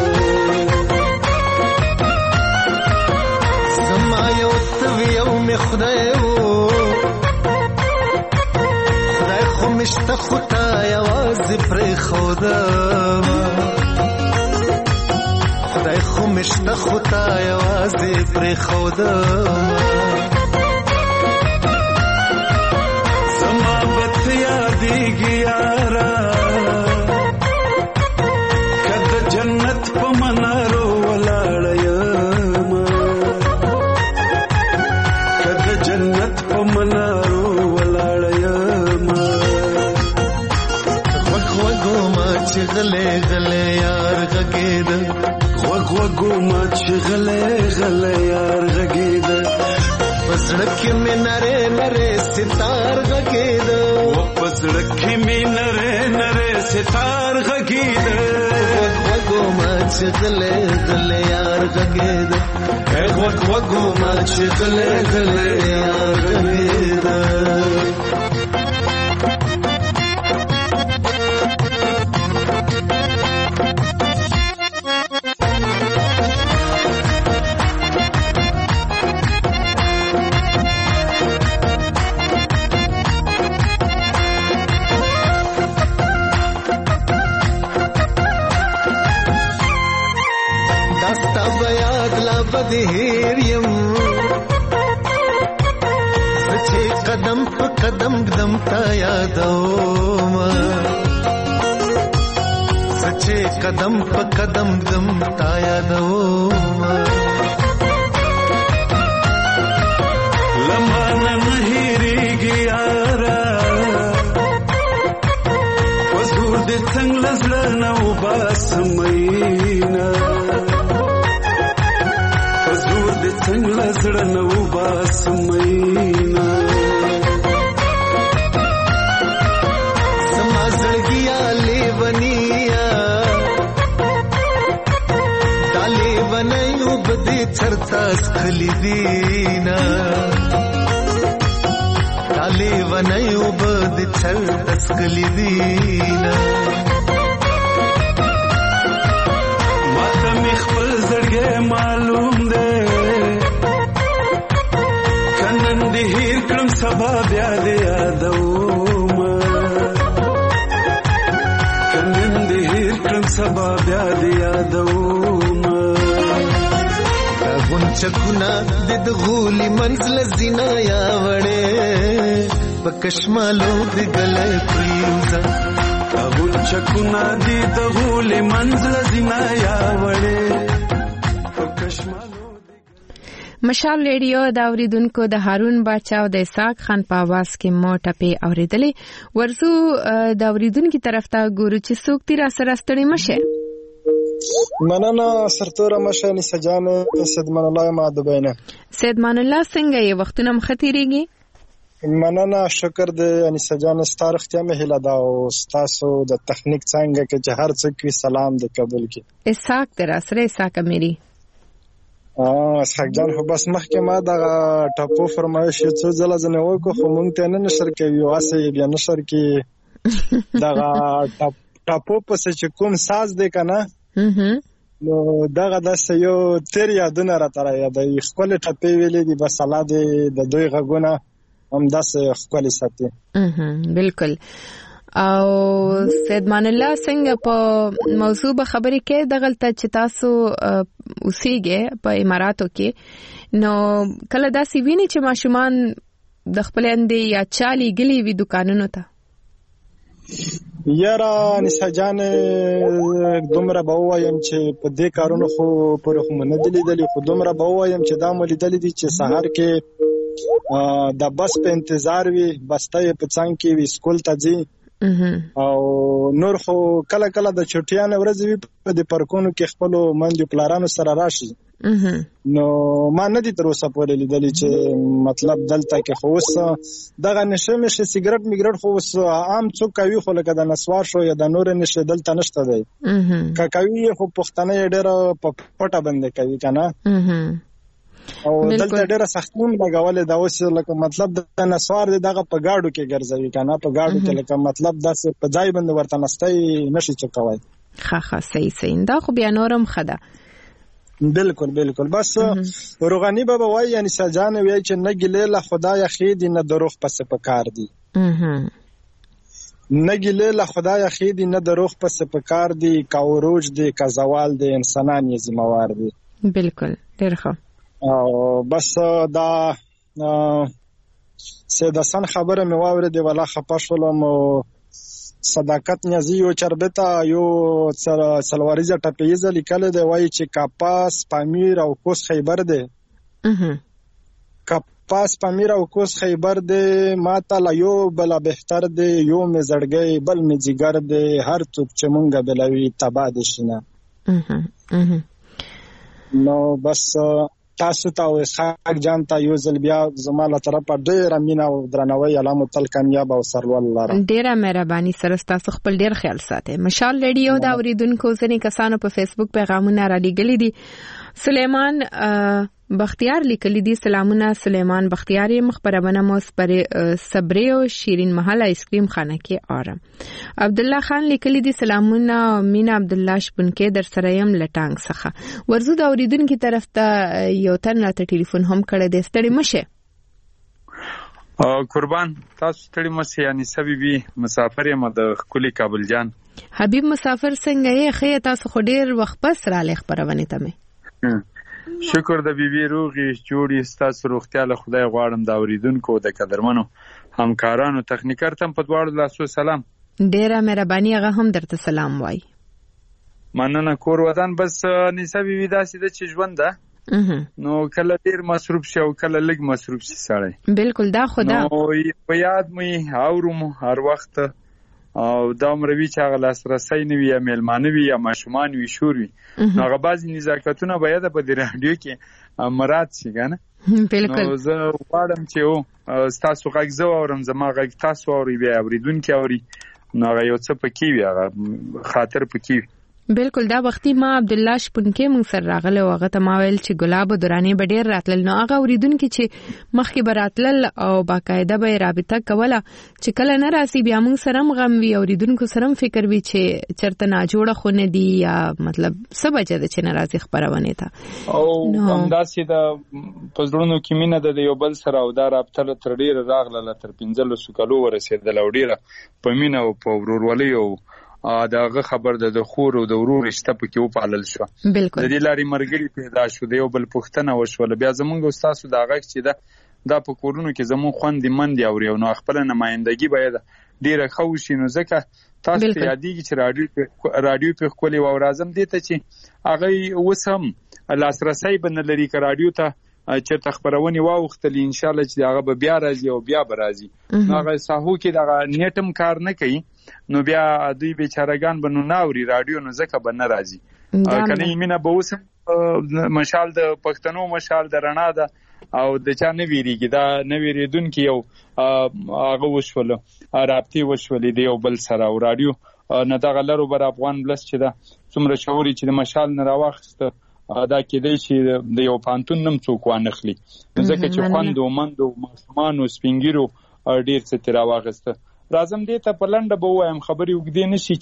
زما یو تویو می خدای وو خدای خو مشته خدای आवाज پر خدا خدای خو مشته خدای आवाज پر خدا زما بت یادېږي یارا جنت په منارو ولاړم کله جنت په منارو ولاړم وګ وګو ما چې غلې غلې یار غګید وګ وګو غلې یار غږید پسړک می نره نره ستار غږید پسړک می نره نره ستار غږید وګو ما چې غلې غلې یار غږید وګو ما چې غلې غلې یار غږید بدهيريم سچې قدم په قدم قدم تا یادوم سچې قدم په قدم قدم تا یادوم لمانه نهيريږي یارا وزور دې څنګه زړه نو باسمينا څنګه زړه نو باسمينا سما زړګیا لیونیا دالې ونیو بدې چرتا سخلی دینا دالې ونیو بدې چرتا سخلی دینا ماته می خپل زړګې معلوم دی هیر کړم سبا بیا دې یادوم کنن دې هیر کړم سبا بیا دې یادوم غونچکونه د غولي منزل زینا یا وړې پکشمالو دې ګلې پریوزا غونچکونه د غولي منزل زینا یا وړې پکشمالو مشال ریډیو دا اوریدونکو د هارون باچا او د اسحاق خان په आवाज کې مو ټپې اوریدلې ورسو دا اوریدونکو طرف ته ګورو چې څوک تیر سره ستړي مشه مننه سرتوره مشه نسجان سیدمان الله ما دبینه سیدمان الله څنګه یې وختونه مختیریږي مننه شکر دې نسجان ستارختیا مه هلا دا او تاسو د تخنیک څنګه کې چې هر څوک سلام دې قبول کړي اسحاق تر سره اسحاق اميري اسحاق جان خو بس مخکې ما دا ټاپو فرمایش څو ځله زنه وکړو خو مونږ ته نه نشر کوي واسه بیا نشر کې دا ټاپو په څه کوم ساز دی کنه نو دغه د یو تیر یادونه را تر یادې خپل ټپې ویلې دي بس الله دې د دوی غږونه هم داسې خپل ساتي بالکل او سیدمان الله څنګه په موضوع به خبرې کې دغلته چې تاسو اوسېږئ په اماراتو کې نو کله داسې ویني چې ماشومان د خپل اندې یا چالي ګلي وي دکانونو ته یاره نسجان دومره به وایم چې په دې کارونو خو پر خو نه دي خو دومره به وایم چې دا ملي دي چې سحر کې د بس په انتظار وي بسته په څنګ کې وي سکول ته ځي او نور خو کله کله د چټیانه ورځې وي په دې پارکونو کې خپل منځو پلارانو سره راشي نو ما نه دي تر اوسه پورې لیدلی چې مطلب دلته کې خو اوس دغه نشه مشه سیګریټ میګریټ خو اوس عام څوک کوي خو لکه د نسوار شو یا د نور نشه دلته نشته دی که کوي خو پښتنه ډېر په پټه باندې کوي کنه او دلته ډېر سختون لګولې دا اوس لکه مطلب د نسوار دغه په گاډو کې ګرځوي کنه په گاډو کې لکه مطلب داسې په ځای باندې ورته نستای نشي چکوي ښه صحیح دا خو بیا نورم خدا بالکل بس روغانی بابا وای یعنی سجان وای چې نه ګلې له خدای خېدی نه دروغ پس پکار دی نه ګلې له خدای خېدی نه دروغ پس پکار دی کا اوروج دی کا زوال دی انسانان یې ذمہوار دی بالکل ډېر ښه او بس دا سیدسن خبره مې واورېدې ولا خپه شولم صداقت نیازی یو چربتا یو سلواریزه ټپیزه لیکل دی وای چې کاپاس پامیر او کوس خیبر دی کاپاس پامیر او کوس خیبر دی ماته لا یو بل بهتر دی یو می زړګي بل می جګر دی هر څوک چې مونږه بلوي تبا دي شنه نو بس تاسو ته او اسحاق جان ته یو ځل بیا زما له طرفه ډېره مینه او درناوی. الله مو تل کامیاب او سرلوړ لره. ډېره مهرباني سره تاسو خپل ډېر خیال ساتئ. مشال ریډیو دا اوریدونکو ځینې کسانو په فیسبوک پیغامونه را لېږلي دي. سلیمان بختیار لیکلی دی سلامونه سلیمان بختیار مخبرونه موس پر صبری او شیرین محل آیسکریم خانه کې آرام. عبدالله خان لیکلی دی سلامونه مینا عبدالله شپونکې در سره يم لټانګ څخه. ورزو د اوریدونکو طرف ته یو تن راته ټلیفون هم کړی دی. ستړي مشه قربان تاسو ستړي مشه. یعنی سببي مسافر یم د کلی کابل جان. حبیب مسافر څنګه یې؟ خې تاسو خو ډیر وخت پس را لې خبرونه ته مې شکر د بیبي روغي جوړي ستاسو روغتیا له خدای غواړم. دا اوریدونکو د قدرمنو همکارانو تخنیکر تم په دواړو لاسو سلام. ډیره مهرباني. هغه هم درته سلام وای. مننه. کور ودان بس نسبی وی داسې د چې ژوند ده نو کله ډیر مصروف شي او کله لږ مصروف شي سړی. بالکل دا خدا نو په یاد مې اورم هر وخت او دا مروي چې هغه لاسرسي نه وي یا میلمانه وي یا ماشومان وي شور وي نو هغه بعضې نزاکتونه باید په دې راډیو کې مراعات شي کنه. بالکل. نو زه غواړم چې ستاسو غږ زه واورم زما غږ تاسو اورئ بیا اوریدونکي اوري نو هغه یو څه پکې وي هغه خاطر پکې وي. بالکل. دا وختي ما عبدالله شپونکې مونږ سره راغله او هغه ته ما ویل چې ګلاب او درانې به ډېر راتلل. نو هغه اوریدونکي چې مخکې به راتلل او باقاعده به رابطه کوله چې کله نه راسي بیا مونږ سره هم غم وي اوریدونکو سره هم فکر وي چې چېرته ناجوړه خو نه دي یا مطلب څه بجه ده چې نه راځي خپرونې ته. او همداسې د په زړونو کې مینه ده د یو بل سره او دا رابطه تر ډېره راغله تر 15 کالو ورسېدله او ډېره په مینه او په ورورولۍ او داغه خبر د خور او د ورور رشته پکې وپالل شو. بالکل. د دې لارې مرګري پیدا شو د یو بل پښتنه وشول. بیا زمونږ استادو داغه چې دا په کورونو کې زمون خوندې مندي اوري او نو خپل نمائندګي باید ډیره خوشي. نو ځکه تاسو ته یادېږي چې رادیو په خپل او راځم دي ته چې هغه وسم لاسرسي بن لري ک رادیو ته چې تخبرونی واوختلی ان شاء الله چې هغه به بیا راځي او بیا به راځي. هغه ساحو کې دا نیټم کار نه کوي نو بیا دوی بیچارهګان بنو ناوري رادیو نو ځکه به نه راځي. کنه یمینه به وسم مشال د پښتنو مشال د رڼا ده او د چا نه ویریږي دا نه ویریدونکي یو هغه وشول رابطي وشول دی یو بل سره او رادیو نه دا غلرو بر افغان بلس چې دا څومره شعوري چې د مشال نه راوخسته دا کېدای چې د یو پانتون نم څوک وانخلي ځکه چې خوند او مند او ماشومان او سپینګیرو ډیر څه تر واغسته. راځم دې ته په لنډه به وایم خبرې وګدې نشي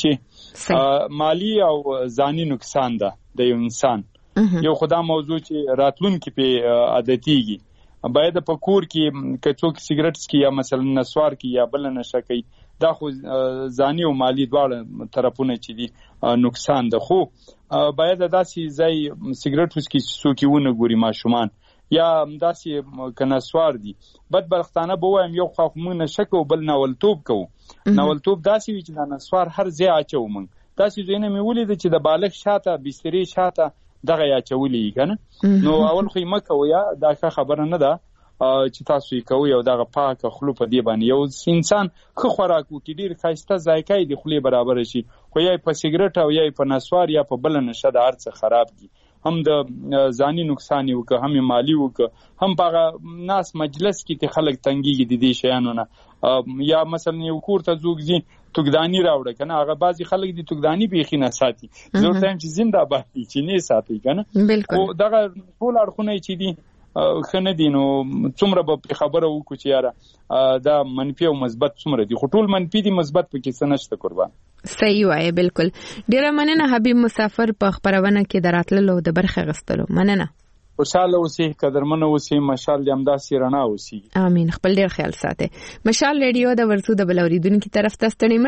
چې مالی او ځاني نقصان ده د یو انسان. یو خدا موضوع چې راتلونکي په عادتيږي باید په کور کې که څوک سیګریټ څکي یا مثلا نسوار کې یا بل نشه کوي دا خو ځاني او مالی دواړه طرفونه چې دي نقصان ده. خو باید داسې ځای سیګریټ وڅکي څوک یې ونه ګوري ماشومان یا داسې کناسوار دي. بدبختانه به وایم یو خو موږ نشه کوو بل ناولتوب کوو. ناولتوب داسې وي چې د نسوار هر ځای اچو موږ داسې ځایونه مې ولیده چې د بالغ شاته بسترې شاته دغه یې اچولي کنه. نو اول خو یې مه کوئ دا ښه خبره نه ده چې تاسو یې کوئ او دغه پاکه خولو په دې باندې یو انسان ښه خوراک وکړي ډېر ښایسته ذایقه یې د خولې برابره شي خو یا یې په سیګریټ او یا یې په نسوار یا په بله نشه د هر څه خراب دي. هم د ځاني نقصان یې وکړه هم یې مالي وکړه هم په هغه ناس مجلس کې ته خلک تنګېږي د دې شیانو نه. یا مثلا یو کور ته څوک ځي توګداني راوړه کنه هغه بعضې خلک دي توګداني بیخي نه ساتي. زه ورته وایم چې زنده باد دي چې نه ساتي کنه. خو دغه ټول اړخونه چې دي ښه نه دي نو څومره به خبره وکړو چې یاره دا منفي او مثبت څومره دي خو ټول منفي دي مثبت پکې څه نشته قربان. صحیح وایي. بالکل. ډیره مننه حبیب مسافر په خبرونه کې د راتللو د برخه غستلو. مننه. خوشاله اوسئ قدرمنه اوسئ مشال دې همداسې رڼا اوسي. امين. خپل ډیر خیال ساتئ. مشال ریډیو د ورسو د بل اوریدونکو طرف ته ستړي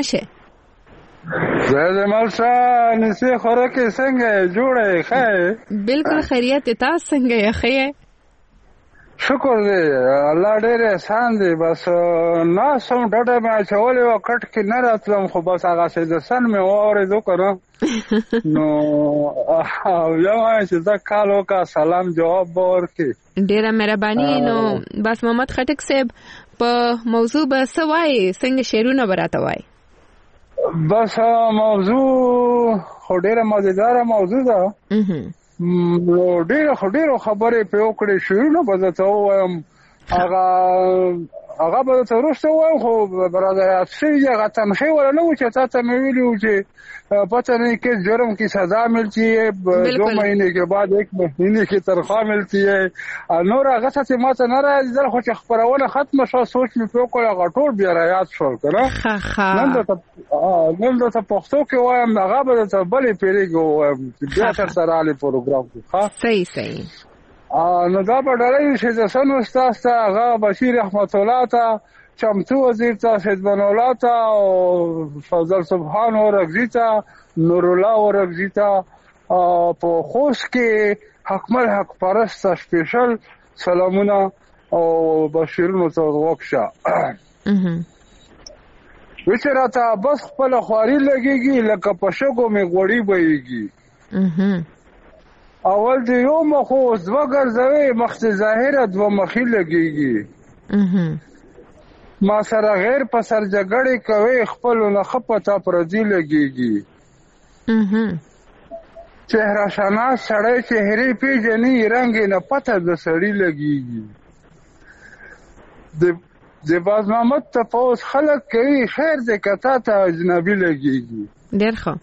مشه. زه مالشا نسی خوراکي څنګه جوړه ښه؟ بالکل خیریت. تاسو څنګه یې ښه؟ شکر دی الله ډېر احسان دی. بس ناسم ډډه مې اچولې وه کټ کې نه راتلم خو بس هغسې د سن مې واورېدو که نه نو بیا وایم چې زه کال وکړه سلام جواب به ورکړي. ډېره مهرباني. نو بس محمد خټک صاحب په موضوع به څه وایي څنګه شعرونه به راته وایي؟ بس موضوع خو ډېره مزیداره موضوع ده ډېرو خبرې په وکړې شعرونه به درته ووایم هغه به درته وروسته ووایم خو برادر یاد شوي دي هغه تنخې ولا نه وو چې تا ته مې ویلي وو چې پتہ نہیں کس جرم کی سزا ملتی ہے 2 مہینے کے بعد 1 مہینے کی تنخواہ ملتی ہے نور هغه څه ما ته نه راځي زه خو چې خبرونه ختمه شو سوچ مې په کول هغه ټول بیا را یاد شول کنه نن د پښتو کې وایم هغه به ته بلې پیریږي بیا تر سره علي پروګرام کې ها صحیح نو دا به ډېر شي چې سن استاد ته هغه بشیر رحمت الله ته چمتو وزیر ته حزبان الله ته او فضل سبحان اورغزی ته نور الله اورغزی ته په خوش کې حکمل حق پرست سپیشل سلامونه او بشیر متوقشه وچراته بس خپل خواري لګيږي لکه پښګو می غوړی بهيږي اول دی یو مخو زوګرځوي مخ ظاهره دو مخې لګيږي ما سره غیر په سر جګړې کوي خپل نه خپتا پردي لګيږي چهره شناس سړی چهره پیژني رنگ نه پته د سړی لګيږي د باز محمد تفوس خلک کوي خیر دې کتا ته اجنبي لګيږي ډېر ښه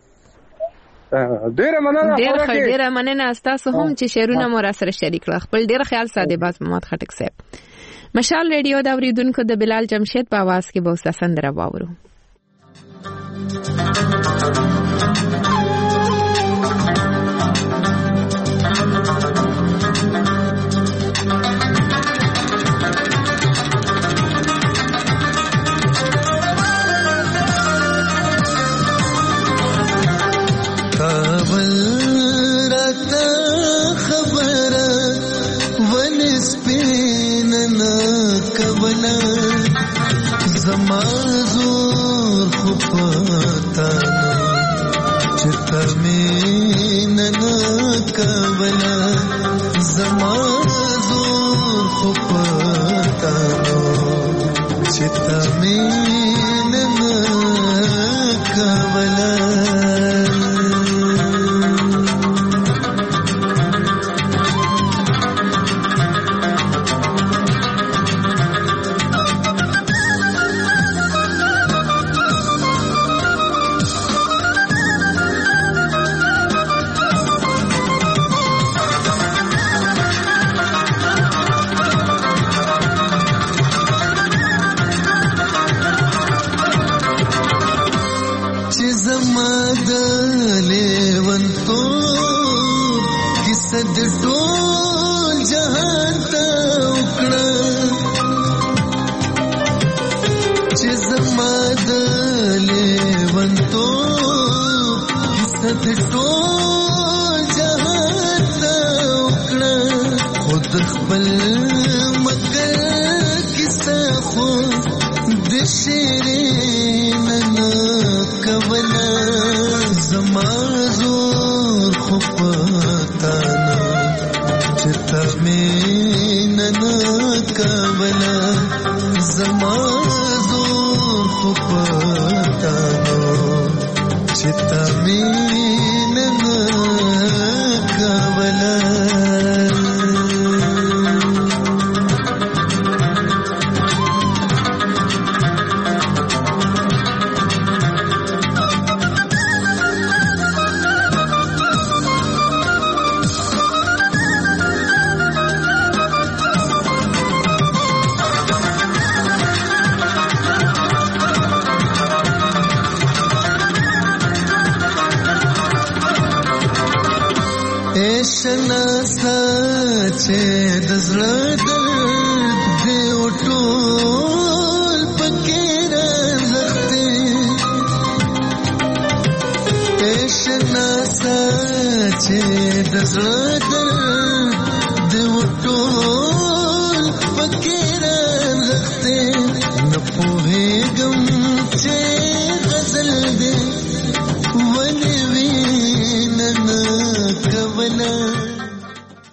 ډېر مننه تاسو هم چې شعرونه مو را سره شریک کړل خپل ډېر خیال ساده باز محمد خټک صاحب مشال ریډیو دا اوریدونکو د بلال جمشید په आवाज کې به اوسه سندره واورو کابل راته خبره ونسپین نه کبله زما زور خو پتا چې تمین نه کبله زما زور خو پتا چې تمین نه کبله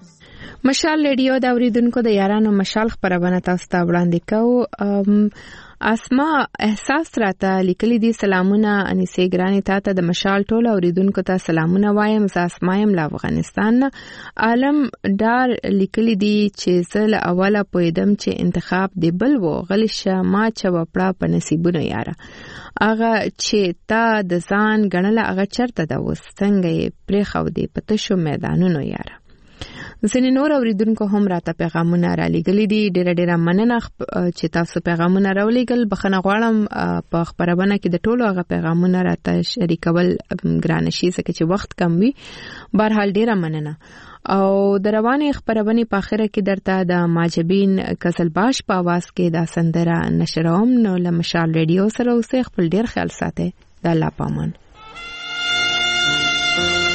مشال ریډیو دا اوریدونکو د یارانو مشال خبرونه تاسو ته وړاندې کوو اسما احساس راته لیکلي دي سلامونه انیسه ګرانی ته د مشال ټوله اوریدونکو ته سلامونه وایم ز اسمایم له افغانستان عالم ډار لیکلي دي چې زل اوله پویدم چې انتخاب دی بل وو غلشه ما چې وپړه په نصیبونو یاره اغه چې تا د ځان غنله اغه چرته د وستنګي پرې خو دی پته شو میدانونو یاره ځینې نور اوریدونکو هم راته پیغامونه را لېږلي دي ډېره مننه چې تاسو پیغامونه راولېږل بخښنه غواړم په خپرونه کې د ټولو هغه پیغامونه راته شریکول ګرانه شي ځکه چې وخت کم وي بهرحال ډېره مننه او د روانې خپرونې په اخره کې درته د ماجبین قزلباش په आवाज کې دا سندره نشروم نو له مشال ریډیو سره اوسئ خپل ډېر خیال ساتئ د الله پامان